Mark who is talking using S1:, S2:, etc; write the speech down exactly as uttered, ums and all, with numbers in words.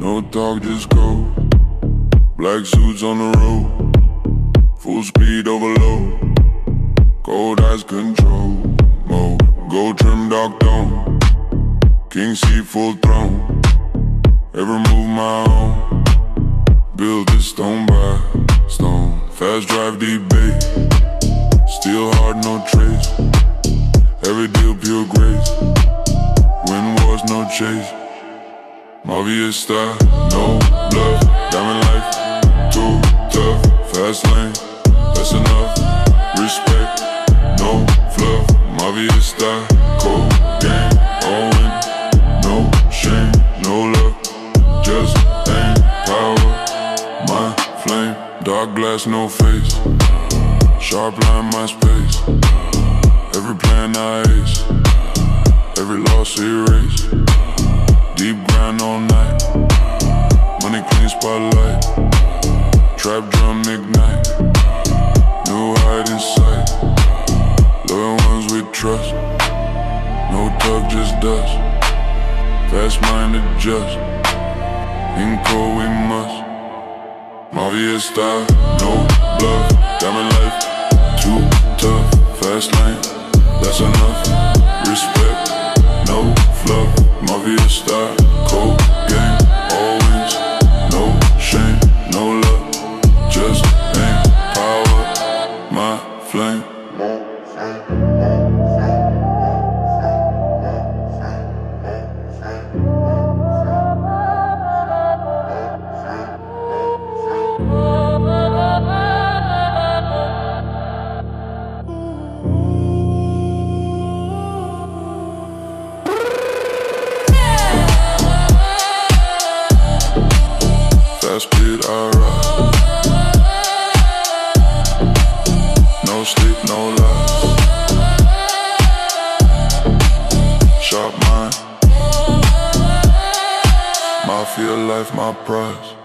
S1: No talk, just go. Black suits on the road, full speed overload. Cold eyes control mode. Gold trim, dark dome. King seat, full throne. Every move my own. Build this stone by stone. Fast drive, deep bay. Steel hard, no trace. Every deal, pure grace. Win wars, no chase. Marvelous star, no bluff. Diamond life, too tough. Fast lane, that's enough. Respect, no fluff. Marvelous star, cold game, all in. No shame, no luck. Just aim, power, my flame. Dark glass, no face. Sharp line, my space. Every plan I ace. Every loss erase. Deep grind all night. Money clean spotlight. Trap drum ignite. No hide in sight. Loyal ones we trust. No talk, just dust. Fast minded just. In cold we must. Marvelous style, no bluff. Diamond life, too tough. Fast lane, that's enough. Respect, no fluff. Marvelous style, cold game, all wins. No shame, no luck. Just aim, power, my flame. Fast speed, I ride. No sleep, no lies. Sharp mind. Mafia life, my prize.